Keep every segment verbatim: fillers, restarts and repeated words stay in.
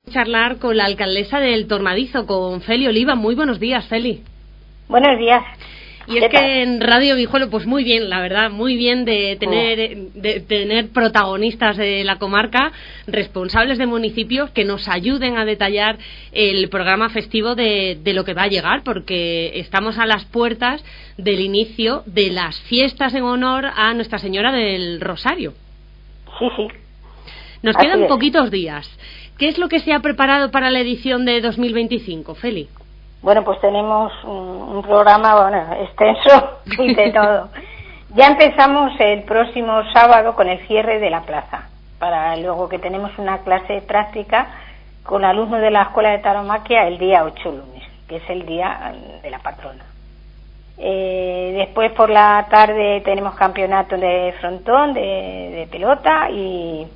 Charlar con la alcaldesa del Tornadizo, con Feli Oliva. Muy buenos días, Feli. Buenos días. Y es que en Radio Guijuelo, pues muy bien, la verdad, muy bien de tener, oh. de tener protagonistas de la comarca, responsables de municipios que nos ayuden a detallar el programa festivo de, de lo que va a llegar, porque estamos a las puertas del inicio de las fiestas en honor a Nuestra Señora del Rosario. Sí, sí. Nos Así quedan es. poquitos días. ¿Qué es lo que se ha preparado para la edición de dos mil veinticinco, Feli? Bueno, pues tenemos un, un programa bueno, extenso y de todo. Ya empezamos el próximo sábado con el cierre de la plaza, para luego que tenemos una clase práctica con alumnos de la Escuela de Tauromaquia el día ocho lunes, que es el día de la patrona. Eh, después por la tarde tenemos campeonato de frontón, de, de pelota y...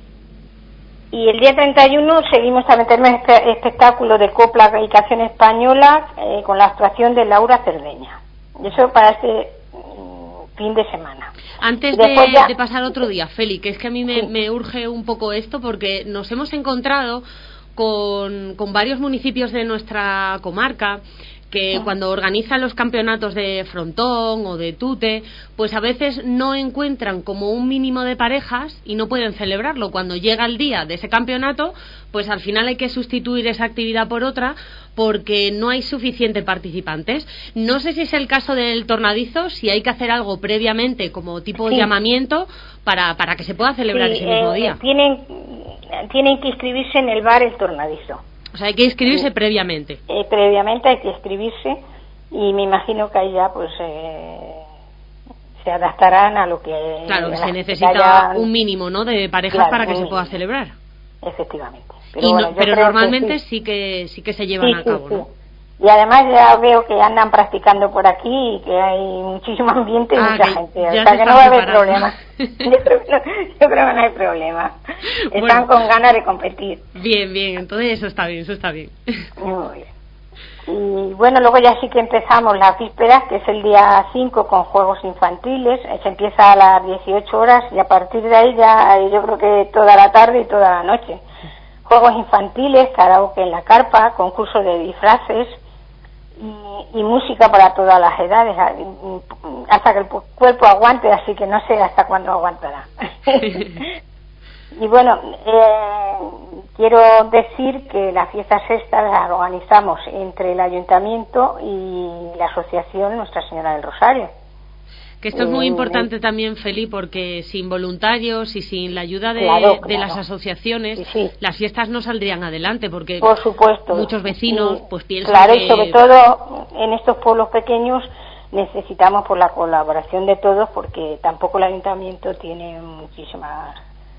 Y el día treinta y uno seguimos también tenemos este espectáculo de copla y canción española eh, con la actuación de Laura Cerdeña. Y eso para este mm, fin de semana. Antes de, ya... de pasar otro día, Feli, que es que a mí me, sí. me urge un poco esto porque nos hemos encontrado con, con varios municipios de nuestra comarca que cuando organizan los campeonatos de frontón o de tute, pues a veces no encuentran como un mínimo de parejas y no pueden celebrarlo. Cuando llega el día de ese campeonato, pues al final hay que sustituir esa actividad por otra porque no hay suficientes participantes. No sé si es el caso del Tornadizo, si hay que hacer algo previamente como tipo sí. de llamamiento para, para que se pueda celebrar sí, ese mismo eh, día. Tienen, tienen que inscribirse en el bar El Tornadizo. O sea, hay que inscribirse sí. previamente. Eh, previamente hay que inscribirse y me imagino que ahí ya pues eh, se adaptarán a lo que... Claro, que se necesita haya... un mínimo, ¿no?, de parejas claro, para que se mínimo. pueda celebrar. Efectivamente. Pero, y bueno, no, pero normalmente que sí. sí que sí que se llevan sí, a cabo, sí, ¿no? Sí. Y además ya veo que andan practicando por aquí y que hay muchísimo ambiente y ah, mucha gente. O sea se que no va a haber problema. yo, creo, yo creo que no hay problema. Están bueno, con ganas de competir. Bien, bien. Entonces eso está bien, eso está bien. Muy bien. Y bueno, luego ya sí que empezamos las vísperas, que es el día cinco con juegos infantiles. Se empieza a las dieciocho horas y a partir de ahí ya yo creo que toda la tarde y toda la noche. Juegos infantiles, karaoke en la carpa, concurso de disfraces y, y música para todas las edades, hasta que el cuerpo aguante, así que no sé hasta cuándo aguantará. Y bueno, eh, quiero decir que las fiestas estas las organizamos entre el Ayuntamiento y la Asociación Nuestra Señora del Rosario. Que esto es muy importante también, Feli, porque sin voluntarios y sin la ayuda de, claro, claro. de las asociaciones, sí, sí. las fiestas no saldrían adelante, porque por supuesto. muchos vecinos y, pues piensan claro, que... y sobre todo en estos pueblos pequeños necesitamos por la colaboración de todos, porque tampoco el Ayuntamiento tiene muchísimas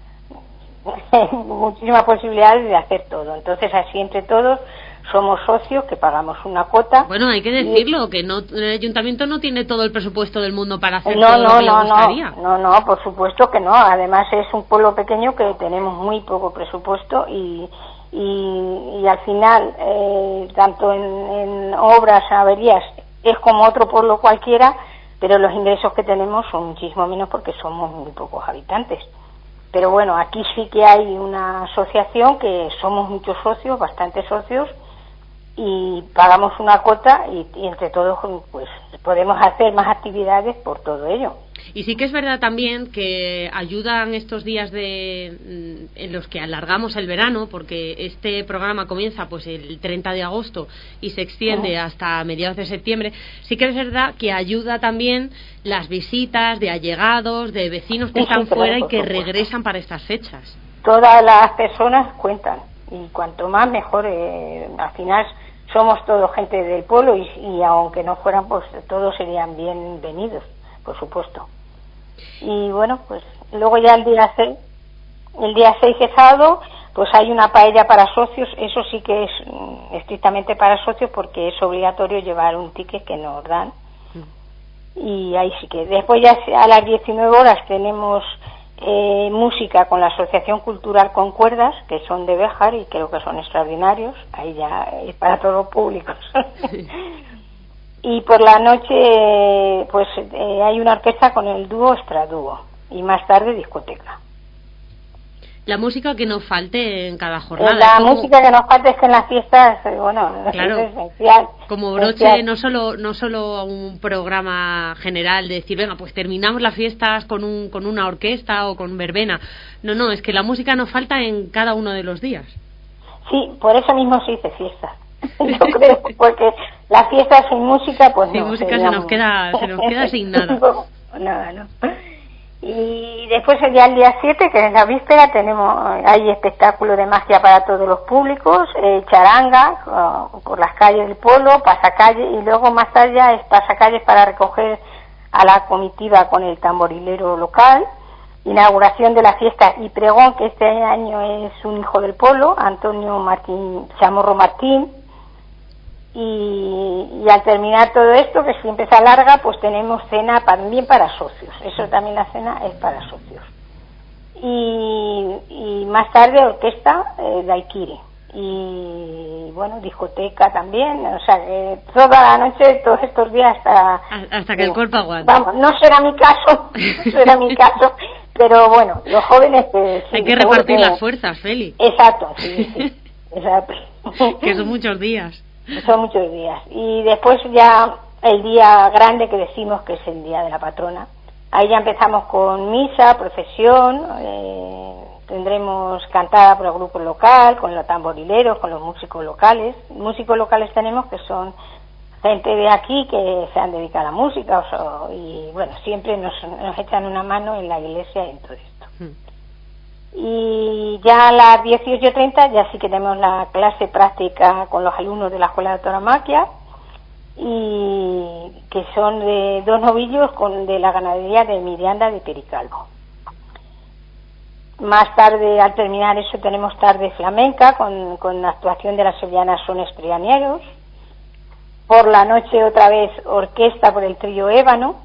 muchísimas posibilidades de hacer todo. Entonces, así entre todos somos socios que pagamos una cuota. Bueno, hay que decirlo, y... que no el Ayuntamiento no tiene todo el presupuesto del mundo para hacer no, todo no, lo que no, le gustaría. No, no, no, por supuesto que no. Además es un pueblo pequeño que tenemos muy poco presupuesto y y, y al final, eh, tanto en, en obras, averías, es como otro pueblo cualquiera, pero los ingresos que tenemos son muchísimo menos porque somos muy pocos habitantes. Pero bueno, aquí sí que hay una asociación que somos muchos socios, bastantes socios, y pagamos una cuota y, y entre todos pues podemos hacer más actividades por todo ello. Y sí que es verdad también que ayudan estos días de en los que alargamos el verano, porque este programa comienza pues el treinta de agosto y se extiende uh-huh. hasta mediados de septiembre. Sí que es verdad que ayuda también las visitas de allegados, de vecinos que sí, están sí, fuera y que supuesto. regresan para estas fechas. Todas las personas cuentan y cuanto más mejor. Eh, al final somos todos gente del pueblo y, y aunque no fueran, pues todos serían bienvenidos, por supuesto. Y bueno, pues luego ya el día seis, el día seis que es sábado, pues hay una paella para socios. Eso sí que es mm, estrictamente para socios porque es obligatorio llevar un ticket que nos dan. Y ahí sí que después ya a las diecinueve horas tenemos eh, música con la Asociación Cultural con Cuerdas, que son de Béjar y creo que son extraordinarios. Ahí ya es para todos los públicos. Y por la noche pues eh, hay una orquesta con el dúo Estradúo y más tarde discoteca. La música que nos falte en cada jornada. Eh, la como... música que nos falte es que en las fiestas, bueno, claro, es esencial. Como broche, esencial. no solo no solo un programa general de decir, venga, pues terminamos las fiestas con un con una orquesta o con verbena. No, no, es que la música nos falta en cada uno de los días. Sí, por eso mismo se dice fiesta. Yo creo, porque la fiesta sin música, pues sin no. Sin música se nos queda, se nos queda sin nada. Nada, no. Y después el día, el día siete, que es la víspera, tenemos hay espectáculo de magia para todos los públicos, eh, charanga uh, por las calles del pueblo, pasacalle, y luego más allá es pasacalles para recoger a la comitiva con el tamborilero local, inauguración de la fiesta y pregón, que este año es un hijo del pueblo, Antonio Martín, Chamorro Martín. Y, y al terminar todo esto, que siempre se alarga, pues tenemos cena también para socios. Eso también, la cena es para socios. Y, y más tarde orquesta eh, Daiquiri. Y bueno, discoteca también. O sea, que toda la noche, todos estos días hasta... Hasta que eh, el cuerpo aguante. Vamos, no será mi caso, no será mi caso, pero bueno, los jóvenes... que Hay que repartir que... las fuerzas, Feli. Exacto, sí, sí, exacto. Que son muchos días. Son muchos días. Y después ya el día grande que decimos que es el día de la patrona. Ahí ya empezamos con misa, procesión, eh, tendremos cantada por el grupo local, con los tamborileros, con los músicos locales. Músicos locales tenemos que son gente de aquí que se han dedicado a la música, o sea, y bueno, siempre nos, nos echan una mano en la iglesia y en todo esto. Hmm. Y ya a las dieciocho treinta ya sí que tenemos la clase práctica con los alumnos de la Escuela de Tauromaquia, y que son de dos novillos con de la ganadería de Miranda de Pericalvo. Más tarde, al terminar eso, tenemos tarde flamenca con, con la actuación de las sevillanas Sones Prianieros. Por la noche otra vez orquesta por el trío Ébano.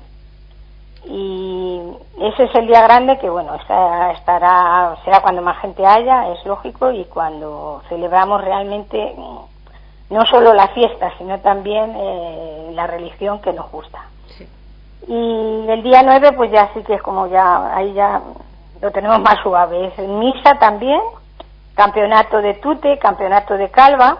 Y ese es el día grande que bueno estará, estará será cuando más gente haya, es lógico, y cuando celebramos realmente no solo la fiesta sino también eh, la religión que nos gusta. Sí. Y el día nueve pues ya sí que es como ya ahí ya lo tenemos más suave, es misa también, campeonato de tute, campeonato de calva,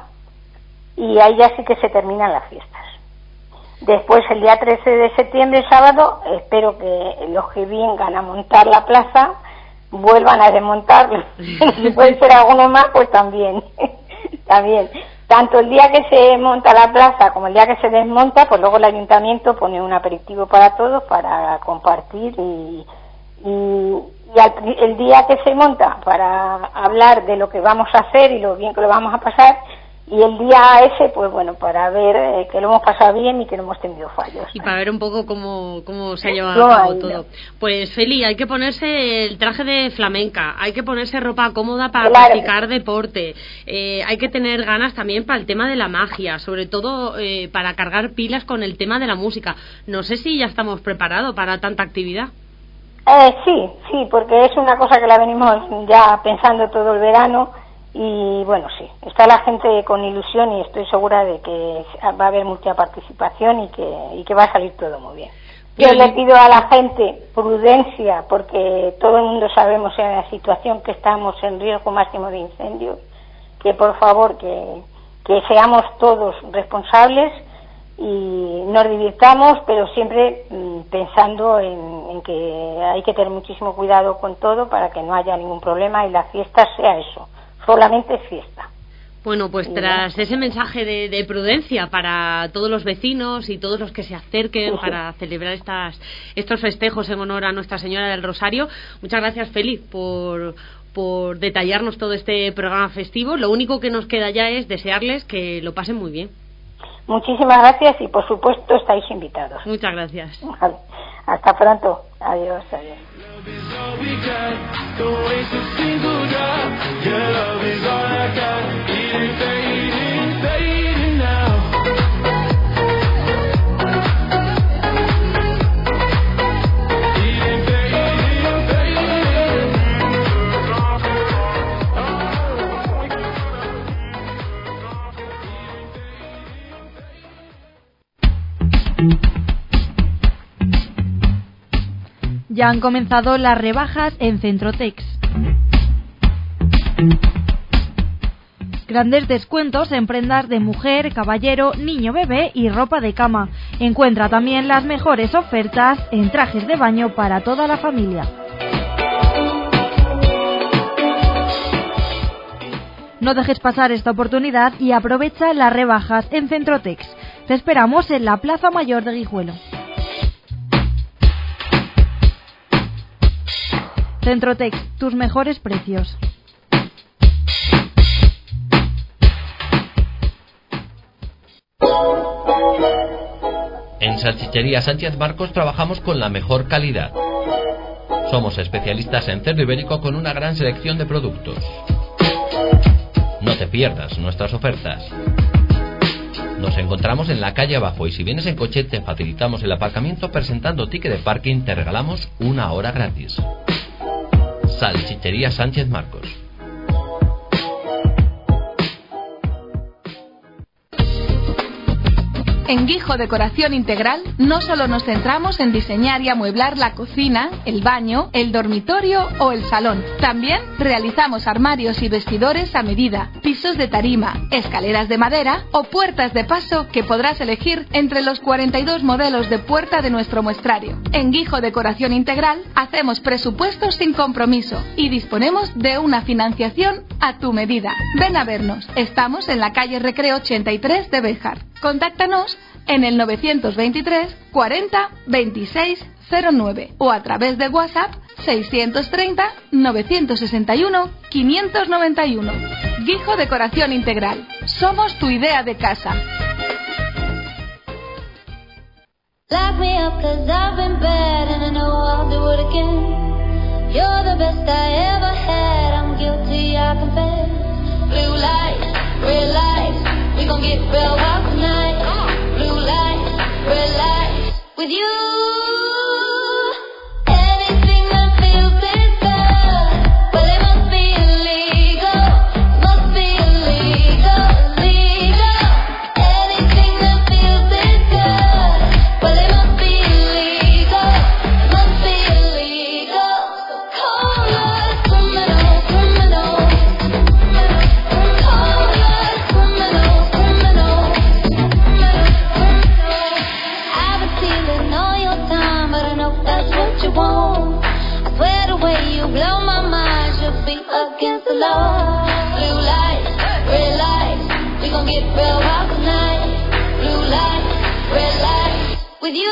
y ahí ya sí que se terminan las fiestas. Después, el día trece de septiembre, sábado, espero que los que vengan a montar la plaza vuelvan a desmontarla. Si puede ser alguno más, pues también. También. Tanto el día que se monta la plaza como el día que se desmonta, pues luego el ayuntamiento pone un aperitivo para todos, para compartir, y, y, y al, el día que se monta, para hablar de lo que vamos a hacer y lo bien que lo vamos a pasar. Y el día ese, pues bueno, para ver eh, que lo hemos pasado bien y que no hemos tenido fallos. Y para ver un poco cómo, cómo se ha llevado a cabo todo. No. Pues, Feli, hay que ponerse el traje de flamenca, hay que ponerse ropa cómoda para claro. practicar deporte, eh, hay que tener ganas también para el tema de la magia, sobre todo eh, para cargar pilas con el tema de la música. No sé si ya estamos preparados para tanta actividad. Eh, sí, sí, porque es una cosa que la venimos ya pensando todo el verano. Y bueno, sí, está la gente con ilusión y estoy segura de que va a haber mucha participación y que, y que va a salir todo muy bien. Yo le pido a la gente prudencia, porque todo el mundo sabemos en la situación que estamos en riesgo máximo de incendios, que por favor que, que seamos todos responsables y nos divirtamos, pero siempre mmm, pensando en, en que hay que tener muchísimo cuidado con todo para que no haya ningún problema y la fiesta sea eso. Solamente es fiesta. Bueno, pues tras ese mensaje de, de prudencia para todos los vecinos y todos los que se acerquen sí, para sí. celebrar estas estos festejos en honor a Nuestra Señora del Rosario, muchas gracias, Feli, por, por detallarnos todo este programa festivo. Lo único que nos queda ya es desearles que lo pasen muy bien. Muchísimas gracias y por supuesto estáis invitados. Muchas gracias. Hasta pronto. Adiós, adiós. Ya han comenzado las rebajas en Centrotex. Grandes descuentos en prendas de mujer, caballero, niño, bebé y ropa de cama. Encuentra también las mejores ofertas en trajes de baño para toda la familia. No dejes pasar esta oportunidad y aprovecha las rebajas en Centrotex. Te esperamos en la Plaza Mayor de Guijuelo. Centrotex, tus mejores precios. En Salchichería Sánchez Marcos trabajamos con la mejor calidad. Somos especialistas en cerdo ibérico con una gran selección de productos. No te pierdas nuestras ofertas. Nos encontramos en la calle abajo y si vienes en coche te facilitamos el aparcamiento presentando ticket de parking, te regalamos una hora gratis. Salchichería Sánchez Marcos. En Guijo Decoración Integral no solo nos centramos en diseñar y amueblar la cocina, el baño, el dormitorio o el salón. También realizamos armarios y vestidores a medida, pisos de tarima, escaleras de madera o puertas de paso que podrás elegir entre los cuarenta y dos modelos de puerta de nuestro muestrario. En Guijo Decoración Integral hacemos presupuestos sin compromiso y disponemos de una financiación a tu medida. Ven a vernos. Estamos en la calle Recreo ochenta y tres de Béjar. Contáctanos en el novecientos veintitrés cuarenta veintiséis cero nueve o a través de WhatsApp seiscientos treinta novecientos sesenta y uno quinientos noventa y uno. Guijo Decoración Integral. Somos tu idea de casa. Lock me up 'cause I've been bad and I know I'll do it again. You're the best I ever had. I'm guilty, I confess. Blue lights, red lights. We gon' get real wild tonight. Blue lights, red lights. With you, anything that feels this good. Well, it must be illegal. Must be illegal, illegal. Anything that feels this good. Well, it must be illegal. Must be illegal. So call us criminal, criminal. Call us criminal. I swear the way you blow my mind should be against the law. Blue lights, red lights. We gon' get real wild tonight. Blue lights, red lights. With you.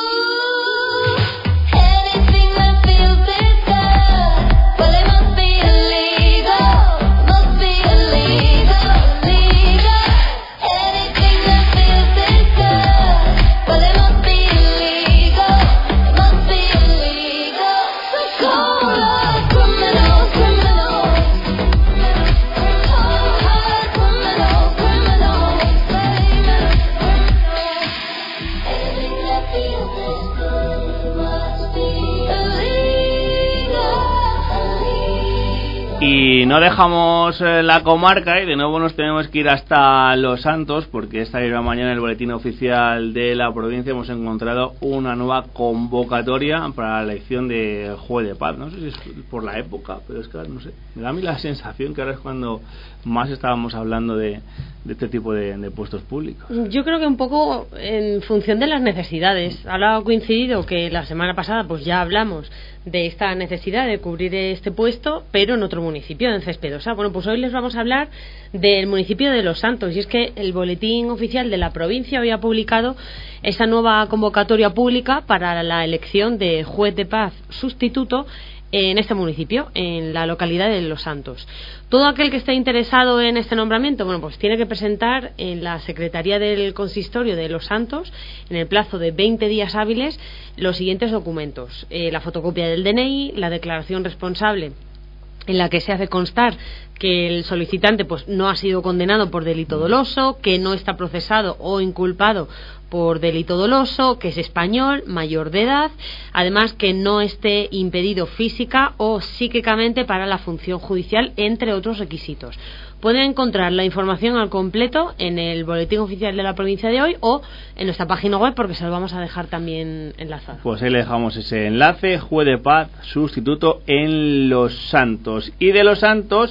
Y no dejamos la comarca y de nuevo nos tenemos que ir hasta Los Santos, porque esta misma mañana en el boletín oficial de la provincia hemos encontrado una nueva convocatoria para la elección de juez de paz. No sé si es por la época, pero es que no sé, me da a mí la sensación que ahora es cuando más estábamos hablando de, de este tipo de, de puestos públicos. Yo creo que un poco en función de las necesidades. Ahora ha coincidido que la semana pasada pues ya hablamos de esta necesidad de cubrir este puesto, pero en otro municipio, en Cespedosa. Bueno, pues hoy les vamos a hablar del municipio de Los Santos, y es que el boletín oficial de la provincia había publicado esta nueva convocatoria pública para la elección de juez de paz sustituto en este municipio, en la localidad de Los Santos. Todo aquel que esté interesado en este nombramiento, bueno, pues tiene que presentar en la Secretaría del Consistorio de Los Santos, en el plazo de veinte días hábiles, los siguientes documentos: eh, la fotocopia del D N I, la declaración responsable en la que se hace constar que el solicitante pues no ha sido condenado por delito doloso, que no está procesado o inculpado por delito doloso, que es español, mayor de edad, además que no esté impedido física o psíquicamente para la función judicial, entre otros requisitos. Pueden encontrar la información al completo en el boletín oficial de la provincia de hoy o en nuestra página web, porque se lo vamos a dejar también enlazado. Pues ahí le dejamos ese enlace: juez de paz sustituto en Los Santos. Y de Los Santos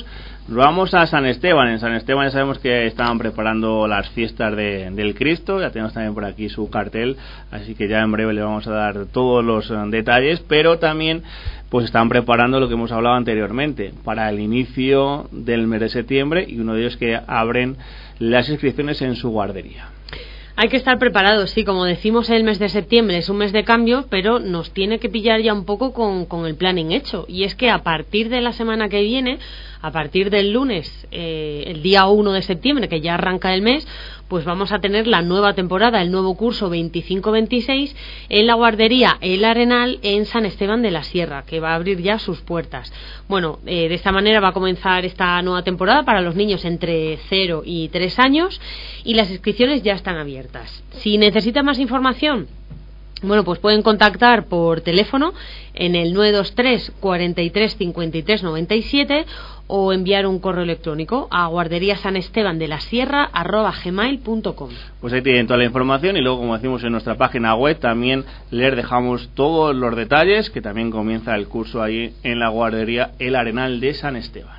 Vamos a San Esteban. En San Esteban ya sabemos que estaban preparando las fiestas de, del Cristo. Ya tenemos también por aquí su cartel, así que ya en breve le vamos a dar todos los uh, detalles. Pero también pues están preparando lo que hemos hablado anteriormente para el inicio del mes de septiembre, y uno de ellos que abren las inscripciones en su guardería. Hay que estar preparados, sí, como decimos, el mes de septiembre es un mes de cambio, pero nos tiene que pillar ya un poco con, con el planning hecho. Y es que a partir de la semana que viene, a partir del lunes, eh, el día uno de septiembre, que ya arranca el mes, pues vamos a tener la nueva temporada, el nuevo curso veinticinco veintiséis en la guardería El Arenal en San Esteban de la Sierra, que va a abrir ya sus puertas. Bueno, eh, de esta manera va a comenzar esta nueva temporada para los niños entre cero y tres años, y las inscripciones ya están abiertas. Si necesitan más información, bueno, pues pueden contactar por teléfono en el nueve dos tres, cuarenta y tres, cincuenta y tres, noventa y siete, o enviar un correo electrónico a guarderíasanestebandelasierra arroba gmail punto com. Pues ahí tienen toda la información, y luego, como decimos, en nuestra página web también les dejamos todos los detalles, que también comienza el curso ahí en la guardería El Arenal de San Esteban.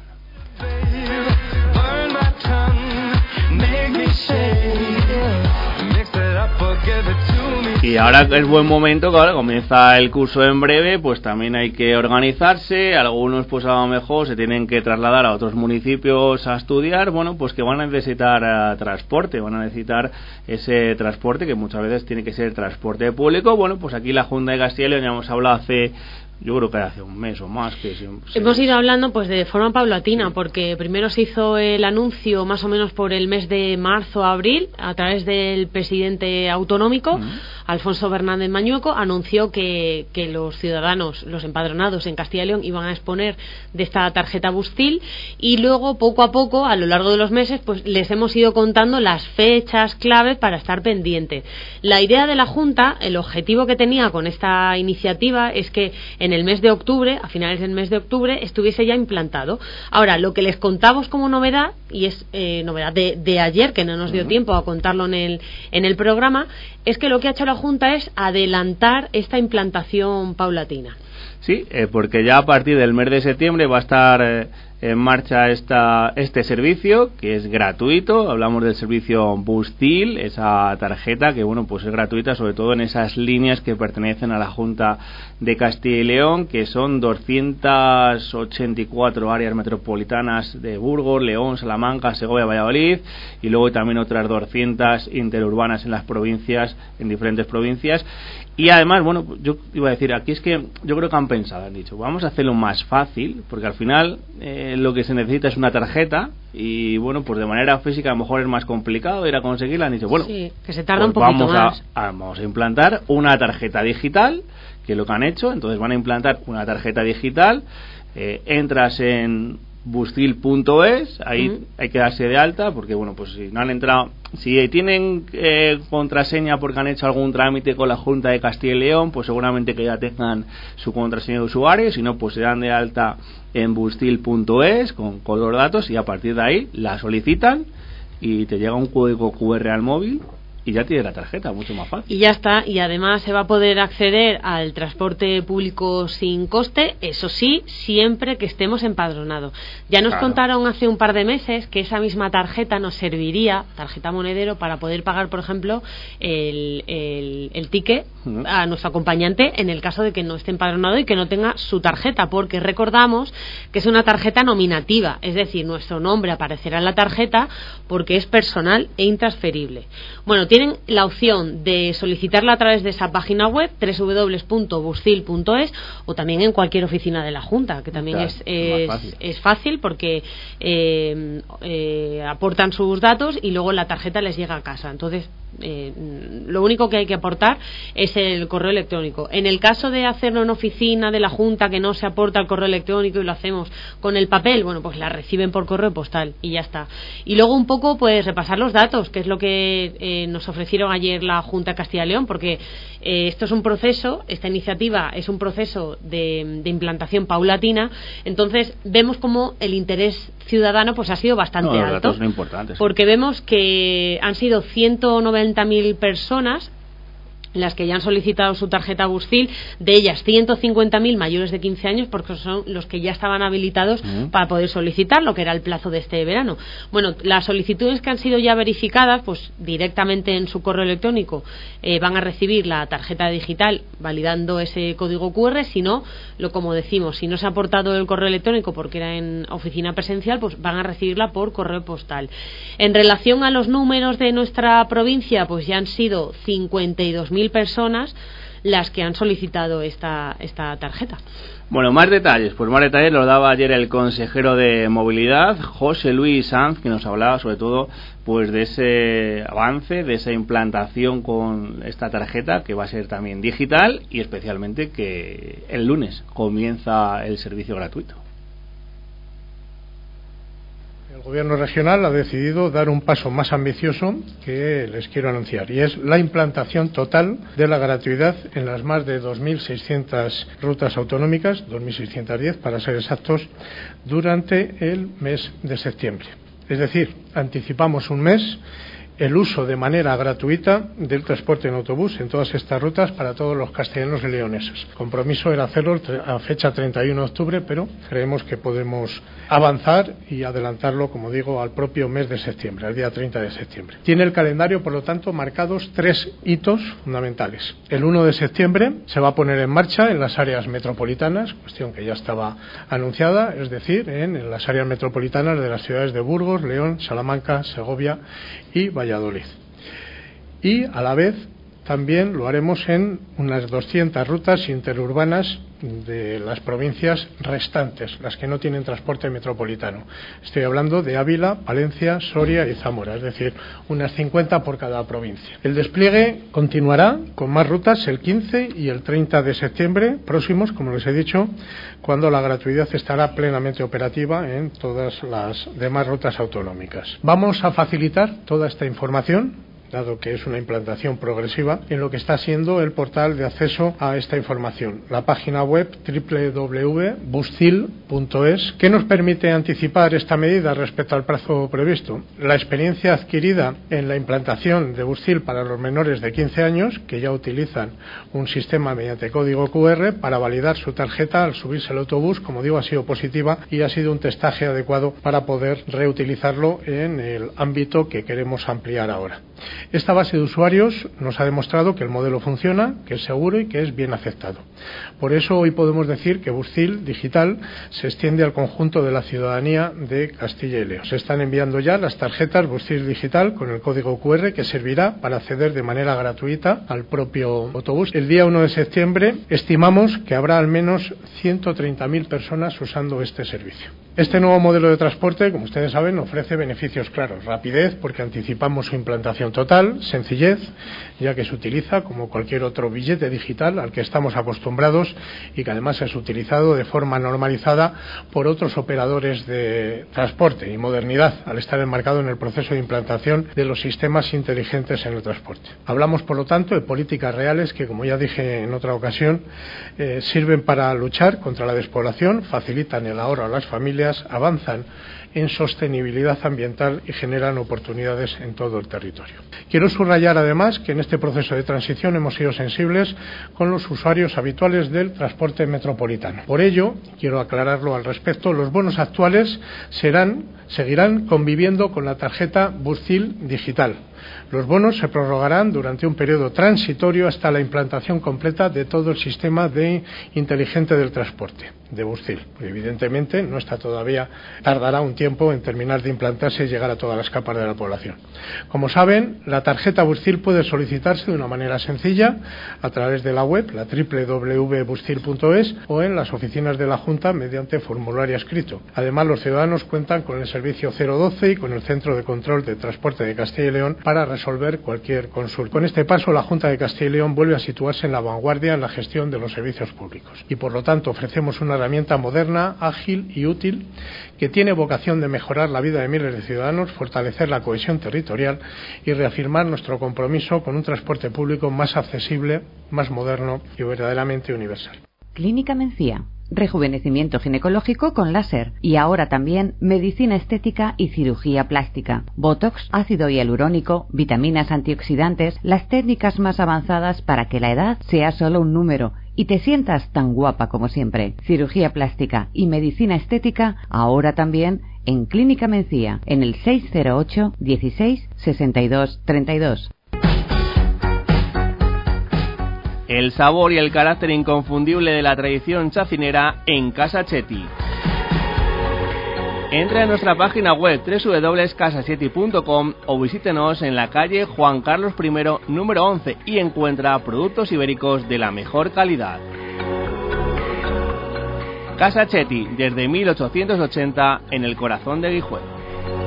Y ahora es buen momento, que ahora comienza el curso en breve, pues también hay que organizarse. Algunos pues a lo mejor se tienen que trasladar a otros municipios a estudiar, bueno, pues que van a necesitar uh, transporte, van a necesitar ese transporte, que muchas veces tiene que ser transporte público. Bueno, pues aquí la Junta de Castilla y León, ya hemos hablado hace... yo creo que hace un mes o más que se, se... hemos ido hablando pues de forma paulatina, sí, porque primero se hizo el anuncio más o menos por el mes de marzo a abril a través del presidente autonómico, uh-huh. Alfonso Fernández Mañueco. Anunció que, que los ciudadanos, los empadronados en Castilla y León, iban a disponer de esta tarjeta Bustil, y luego poco a poco, a lo largo de los meses, pues les hemos ido contando las fechas clave para estar pendiente. La idea de la Junta, el objetivo que tenía con esta iniciativa, es que en el mes de octubre, a finales del mes de octubre, estuviese ya implantado. Ahora, lo que les contamos como novedad, y es eh, novedad de, de ayer, que no nos dio tiempo a contarlo en el, en el programa, es que lo que ha hecho la Junta es adelantar esta implantación paulatina. Sí, eh, porque ya a partir del mes de septiembre va a estar eh, en marcha esta, este servicio, que es gratuito. Hablamos del servicio Bustil, esa tarjeta que, bueno, pues es gratuita, sobre todo en esas líneas que pertenecen a la Junta de Castilla y León, que son doscientas ochenta y cuatro áreas metropolitanas de Burgos, León, Salamanca, Segovia, Valladolid, y luego también otras doscientas interurbanas en las provincias, en diferentes provincias. Y además, bueno, yo iba a decir, aquí es que yo creo que han pensado, han dicho, vamos a hacerlo más fácil, porque al final eh, lo que se necesita es una tarjeta, y bueno, pues de manera física a lo mejor es más complicado ir a conseguirla. Han dicho, bueno, sí, que se tarda pues un poquito vamos más. A, a, vamos a implantar una tarjeta digital, que es lo que han hecho. Entonces van a implantar una tarjeta digital, eh, entras en bustil punto es, ahí uh-huh. hay que darse de alta, porque bueno, pues si no han entrado, si tienen eh, contraseña porque han hecho algún trámite con la Junta de Castilla y León, pues seguramente que ya tengan su contraseña de usuario. Si no, pues se dan de alta en bustil punto es con, con los datos, y a partir de ahí la solicitan y te llega un código cu erre al móvil y ya tienes la tarjeta, mucho más fácil. Y ya está, y además se va a poder acceder al transporte público sin coste, eso sí, siempre que estemos empadronados. Ya nos claro. contaron hace un par de meses que esa misma tarjeta nos serviría, tarjeta monedero, para poder pagar, por ejemplo, el, el, el ticket uh-huh. a nuestro acompañante en el caso de que no esté empadronado y que no tenga su tarjeta, porque recordamos que es una tarjeta nominativa, es decir, nuestro nombre aparecerá en la tarjeta porque es personal e intransferible. Bueno, tienen la opción de solicitarla a través de esa página web doble u doble u doble u punto bustil punto es, o también en cualquier oficina de la Junta, que también claro, es, es, fácil. es fácil porque eh, eh, aportan sus datos y luego la tarjeta les llega a casa. Entonces eh, lo único que hay que aportar es el correo electrónico. En el caso de hacerlo en oficina de la Junta, que no se aporta el correo electrónico y lo hacemos con el papel, bueno, pues la reciben por correo postal y ya está. Y luego un poco pues repasar los datos, que es lo que eh, nos ofrecieron ayer la Junta de Castilla y León, porque eh, esto es un proceso, esta iniciativa es un proceso de, de implantación paulatina. Entonces vemos como el interés ciudadano pues ha sido bastante no, alto, importantes, porque vemos que han sido ciento noventa mil personas las que ya han solicitado su tarjeta Buscil, de ellas ciento cincuenta mil mayores de quince años, porque son los que ya estaban habilitados uh-huh. para poder solicitar, lo que era el plazo de este verano. Bueno, las solicitudes que han sido ya verificadas, pues directamente en su correo electrónico eh, van a recibir la tarjeta digital validando ese código cu erre. Si no, lo como decimos, si no se ha aportado el correo electrónico porque era en oficina presencial, pues van a recibirla por correo postal. En relación a los números de nuestra provincia, pues ya han sido cincuenta y dos mil personas las que han solicitado esta, esta tarjeta. Bueno, más detalles, pues más detalles lo daba ayer el consejero de Movilidad, José Luis Sanz, que nos hablaba sobre todo pues de ese avance, de esa implantación con esta tarjeta, que va a ser también digital, y especialmente que el lunes comienza el servicio gratuito. El Gobierno regional ha decidido dar un paso más ambicioso que les quiero anunciar, y es la implantación total de la gratuidad en las más de dos mil seiscientas rutas autonómicas, dos mil seiscientas diez para ser exactos, durante el mes de septiembre. Es decir, anticipamos un mes el uso de manera gratuita del transporte en autobús en todas estas rutas para todos los castellanos y leoneses. El compromiso era hacerlo a fecha treinta y uno de octubre, pero creemos que podemos avanzar y adelantarlo, como digo, al propio mes de septiembre, al día treinta de septiembre. Tiene el calendario, por lo tanto, marcados tres hitos fundamentales. El uno de septiembre se va a poner en marcha en las áreas metropolitanas, cuestión que ya estaba anunciada, es decir, en, en las áreas metropolitanas de las ciudades de Burgos, León, Salamanca, Segovia y Valladolid. Y a la vez también lo haremos en unas doscientas rutas interurbanas de las provincias restantes, las que no tienen transporte metropolitano. Estoy hablando de Ávila, Palencia, Soria y Zamora, es decir, unas cincuenta por cada provincia. El despliegue continuará con más rutas el quince y el treinta de septiembre próximos, como les he dicho, cuando la gratuidad estará plenamente operativa en todas las demás rutas autonómicas. Vamos a facilitar toda esta información, dado que es una implantación progresiva, en lo que está siendo el portal de acceso a esta información, la página web doble u doble u doble u punto buscil punto es, que nos permite anticipar esta medida respecto al plazo previsto. La experiencia adquirida en la implantación de Buscil para los menores de quince años, que ya utilizan un sistema mediante código cu erre para validar su tarjeta al subirse al autobús, como digo, ha sido positiva y ha sido un testaje adecuado para poder reutilizarlo en el ámbito que queremos ampliar ahora. Esta base de usuarios nos ha demostrado que el modelo funciona, que es seguro y que es bien aceptado. Por eso hoy podemos decir que Buscil Digital se extiende al conjunto de la ciudadanía de Castilla y León. Se están enviando ya las tarjetas Buscil Digital con el código cu erre que servirá para acceder de manera gratuita al propio autobús. El día uno de septiembre estimamos que habrá al menos ciento treinta mil personas usando este servicio. Este nuevo modelo de transporte, como ustedes saben, ofrece beneficios claros. Rapidez, porque anticipamos su implantación total. Sencillez, ya que se utiliza como cualquier otro billete digital al que estamos acostumbrados y que además es utilizado de forma normalizada por otros operadores de transporte. Y modernidad, al estar enmarcado en el proceso de implantación de los sistemas inteligentes en el transporte. Hablamos, por lo tanto, de políticas reales que, como ya dije en otra ocasión, eh, sirven para luchar contra la despoblación, facilitan el ahorro a las familias, avanzan en sostenibilidad ambiental y generan oportunidades en todo el territorio. Quiero subrayar además que en este proceso de transición hemos sido sensibles con los usuarios habituales del transporte metropolitano. Por ello, quiero aclararlo al respecto, los bonos actuales serán, seguirán conviviendo con la tarjeta Buscil Digital. Los bonos se prorrogarán durante un periodo transitorio hasta la implantación completa de todo el sistema de inteligente del transporte de Buscil. Evidentemente no está todavía, tardará un tiempo en terminar de implantarse y llegar a todas las capas de la población. Como saben, la tarjeta Buscil puede solicitarse de una manera sencilla a través de la web, la doble u doble u doble u punto buscil punto es, o en las oficinas de la Junta mediante formulario escrito. Además, los ciudadanos cuentan con el servicio cero doce y con el Centro de Control de Transporte de Castilla y León para resolver cualquier consulta. Con este paso, la Junta de Castilla y León vuelve a situarse en la vanguardia en la gestión de los servicios públicos y, por lo tanto, ofrecemos una herramienta moderna, ágil y útil que tiene vocación de mejorar la vida de miles de ciudadanos, fortalecer la cohesión territorial y reafirmar nuestro compromiso con un transporte público más accesible, más moderno y verdaderamente universal. Clínica Mencía, rejuvenecimiento ginecológico con láser y ahora también medicina estética y cirugía plástica, botox, ácido hialurónico, vitaminas antioxidantes, las técnicas más avanzadas para que la edad sea solo un número y te sientas tan guapa como siempre. Cirugía plástica y medicina estética ahora también en Clínica Mencía, en el seis cero ocho, dieciséis, sesenta y dos, treinta y dos. El sabor y el carácter inconfundible de la tradición chacinera en Casa Chetti. Entra en nuestra página web doble u doble u doble u punto casa chetti punto com o visítenos en la calle Juan Carlos primero, número once, y encuentra productos ibéricos de la mejor calidad. Casa Chetti, desde mil ochocientos ochenta, en el corazón de Guijuelo.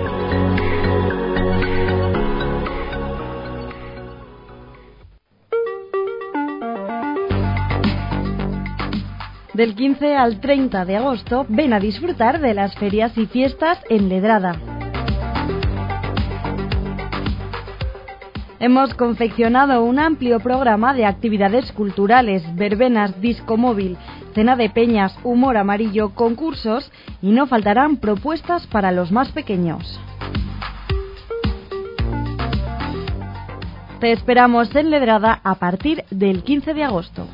Del quince al treinta de agosto, ven a disfrutar de las ferias y fiestas en Ledrada. Hemos confeccionado un amplio programa de actividades culturales, verbenas, disco móvil, cena de peñas, humor amarillo, concursos y no faltarán propuestas para los más pequeños. Te esperamos en Ledrada a partir del quince de agosto.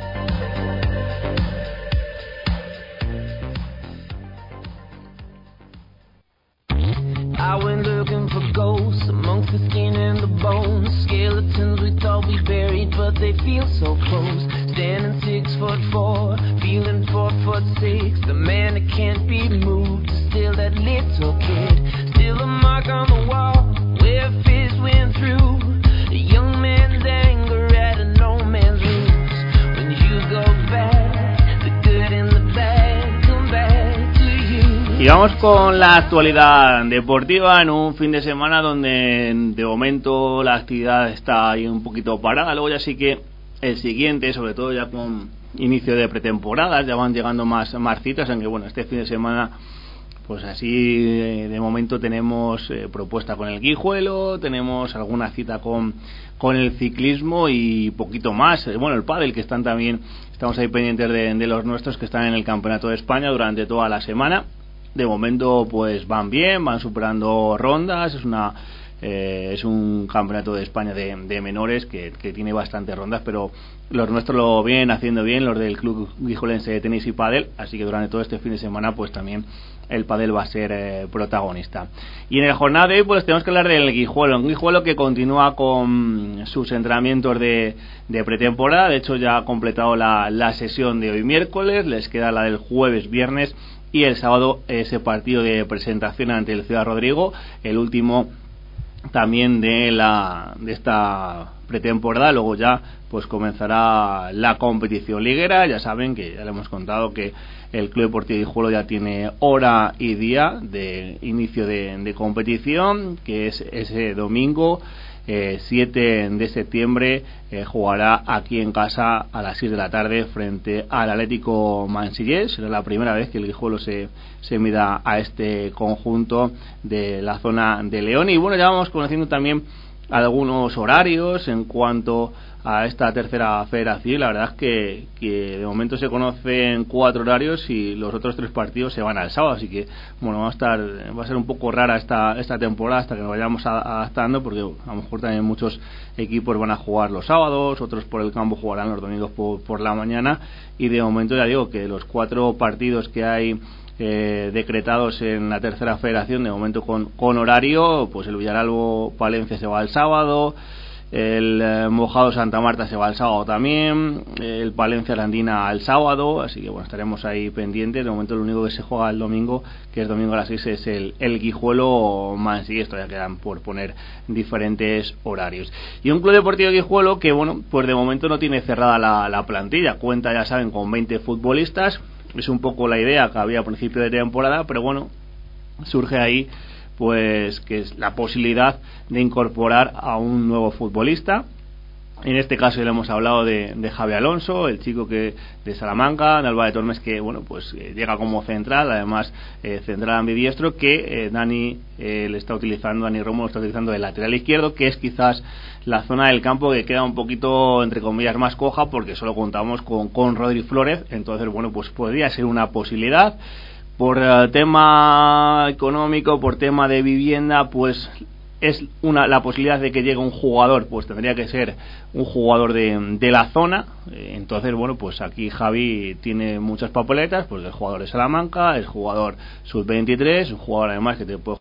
I went looking for ghosts amongst the skin and the bones. Skeletons we thought we buried, but they feel so close. Standing six foot four, feeling four foot six. The man that can't be moved is still that little kid. Still a mark on the wall where fist went through. A young man's anger at an old man's roots. When you go back, the good and the bad come back to you. Y vamos con la actualidad deportiva en un fin de semana donde de momento la actividad está ahí un poquito parada. Luego ya sí que el siguiente, sobre todo ya con inicio de pretemporadas, ya van llegando más, más citas, aunque bueno, este fin de semana pues así de, de momento tenemos eh, propuesta con el Guijuelo, tenemos alguna cita con, con el ciclismo y poquito más. Bueno, el pádel, que están también, estamos ahí pendientes de, de los nuestros que están en el Campeonato de España durante toda la semana. De momento pues van bien, van superando rondas, es una eh, es un campeonato de España de, de menores que, que tiene bastantes rondas, pero los nuestros lo vienen haciendo bien, los del Club Guijolense de Tenis y Pádel, así que durante todo este fin de semana pues también el pádel va a ser eh, protagonista. Y en la jornada de hoy pues tenemos que hablar del Guijuelo, un Guijuelo que continúa con sus entrenamientos de, de pretemporada. De hecho ya ha completado la, la sesión de hoy miércoles, les queda la del jueves, viernes y el sábado ese partido de presentación ante el Ciudad Rodrigo, el último también de la de esta pretemporada. Luego ya pues comenzará la competición liguera. Ya saben que ya le hemos contado que el Club Deportivo Guijuelo ya tiene hora y día de inicio de, de competición, que es ese domingo eh, siete de septiembre. Eh, jugará aquí en casa a las seis de la tarde frente al Atlético Mansillés. Será la primera vez que el Guijuelo se, se mida a este conjunto de la zona de León. Y bueno, ya vamos conociendo también algunos horarios en cuanto a esta tercera federación. La verdad es que, que de momento se conocen cuatro horarios y los otros tres partidos se van al sábado, así que bueno, va a estar va a ser un poco rara esta esta temporada hasta que nos vayamos adaptando, porque a lo mejor también muchos equipos van a jugar los sábados, otros por el campo jugarán los domingos por, por la mañana, y de momento ya digo que los cuatro partidos que hay Eh, decretados en la tercera federación de momento con, con horario, pues el Villaralbo Palencia se va el sábado, el eh, Mojado Santa Marta se va el sábado también, el Palencia Arandina al sábado, así que bueno, estaremos ahí pendientes. De momento lo único que se juega el domingo, que es domingo a las seis, es el, el Guijuelo Mansillés. Todavía quedan por poner diferentes horarios. Y un Club Deportivo Guijuelo que bueno, pues de momento no tiene cerrada la, la plantilla, cuenta, ya saben, con veinte futbolistas. Es un poco la idea que había a principio de temporada, pero bueno, surge ahí pues que es la posibilidad de incorporar a un nuevo futbolista. En este caso ya le hemos hablado de, de Javi Alonso, el chico que de Salamanca, de Alba de Tormes, que bueno pues eh, llega como central, además eh, central ambidiestro, que eh, Dani eh, le está utilizando, Dani Romo lo está utilizando de lateral izquierdo, que es quizás la zona del campo que queda un poquito, entre comillas, más coja, porque solo contamos con, con Rodri Flórez. Entonces bueno pues podría ser una posibilidad. Por uh, tema económico, por tema de vivienda, pues es una la posibilidad de que llegue un jugador, pues tendría que ser un jugador de, de la zona. Entonces bueno pues aquí Javi tiene muchas papeletas, pues el jugador de Salamanca, es jugador sub veintitrés, un jugador además que te puede